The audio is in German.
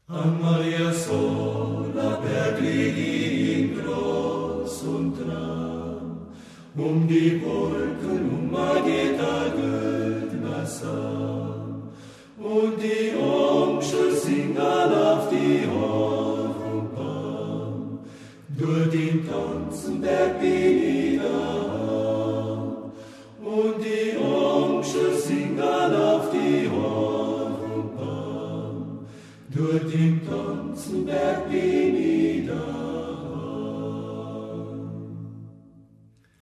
An Maria sola Berglin groß und dran, die Wolken Mageta Göttner sang, und die Omsche singen auf die Orgelbahn, durch den Tanzen der Benida, und die Omsche singen auf die Orgelbahn, durch den Tanzen der Benida.